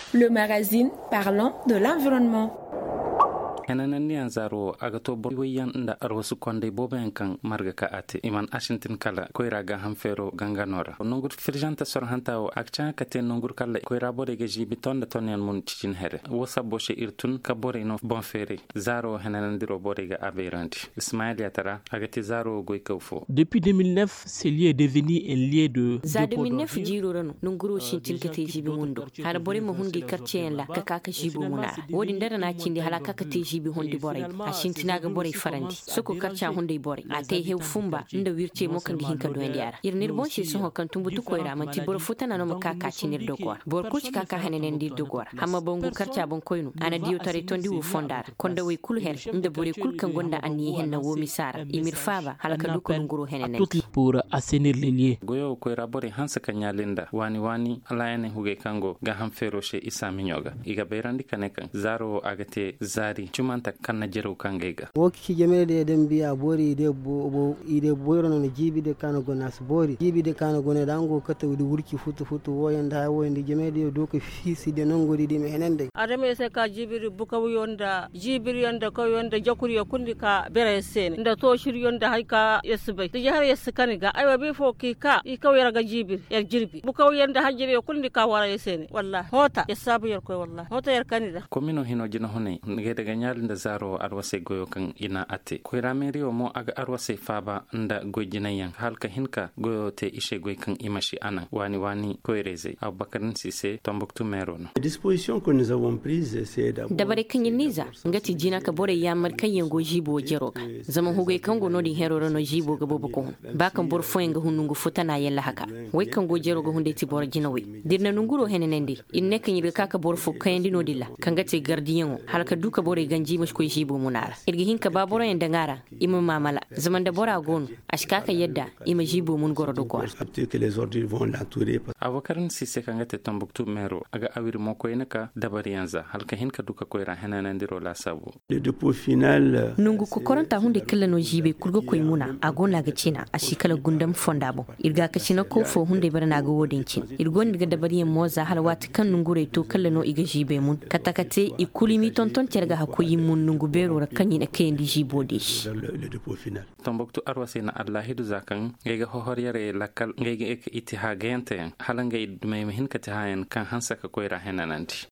le magazine parlant de l'environnement. Henanen ni anzaro agato boyan nda arwasu konde boben kan marga ka ate iman ashintin kala koira ga hamfero ganganora nongur firjanta sorhanta o akcha kate nongur kala koira bore ga jibi tonda tonen mun cicin here wosa boshe irtun ka bore no bon fere zaro henanen diro bore ga aberandi Ismail Yatara agati zaro goy kawfo. Depuis 2009 ce lieu est devenu un lieu de za 2009 jiro rano nonguro shintin kate jibi mundo har bore mo hundi quartier la kaka jibi muna wodi ndara na cindi halaka kate jibi hondi boray a shintinaga boray farandi soko karcha hondi boray a tay hew fumba nda wirce mo kan hinka do ndiara irnir bon shi so kan tumbutu koyra man ti bor futana no makaka cinir dogor bor kuci kaka hanenen ndir dogor hamma bongu karcha bon koynu ana diyo tare tondi wu fondar konda way kul her nda bore kul kan gonda anni henna wo misara imir faba halaka dukko nguro henenen pour assainir les lieux goyo koyra bore hansa kanyalinda wani alayane huge kango ga ham feroshe isa minyoga iga berandi kanekan zaro agate zari chumanta kanna jero kangega woki jemede den biya bori de bo ide boyro no jibi de kano gonas bori jibi de kano gone dango kata wudi wurki futu woyanda woyande jemede do ko fisi de nongori di me henende adame se ka jibiri buka yonda jibiri yonda ko yonda jakuri kundi ka bere sen nda to shir yonda hay ka yesbe de har yeskani ga aywa be fo ki ka i ka yara ga jibir yar jirbi buka yonda hajire kundi ka wara yesene wallahi hota yasabu yar ko wallahi hota yar kanida komino hino jina hone ngede ga nyalinda zaro arwase goyo kan ina ate ko rameriyo mo aga arwase faba nda gojinayan halka hinka goyo te ishe goy kan imashi ana wani ko reze Abubakar Sise Tombouctou Merono. Les dispositions que nous avons prises c'est d'abord dabare kan niza ngati jina ka bore ya mar kan yango jibo jeroka zaman hugo kan go nodi heroro no jibo ga bobo ko ba kan bor foyenga hunungu futana yella haka way kan go jeroga hunde ti bor jinawi dirna nunguro henenendi inne kan yiga kaka bor fu kayndi no dilla kan gati gardiyan halka duka bore ganji mash ko jibo munara irgi hinka ba boro en dangara imam mamala zaman da bora gonu ashkaka yadda ima jibo mun goro do ko que les ordures vont l'entourer. Abubakar Sise kan gati Tombouctou Mero aga awir mo ko inaka dabari yanza halka hinka duka ko ira henenandiro la sabu Le dépôt final nungu ko koranta hunde kala no jibe kurgo koy muna agona ga cina ashikala gundam fondabo irga ka cina ko fo hunde barna ga wodin cin irgon diga dabari moza halwat kan nungure to kala no iga jibe mun katakate ikulimi tonton cerga hakoyi mun nungu bero ra kanyi na kendi jibo dish le dépôt final. Tombouctou arwase na Allahidu zakan ngega hohor yare lakal ngega ek itiha gente halanga idme hinka tahayen kan hansa ka ko ira henenandi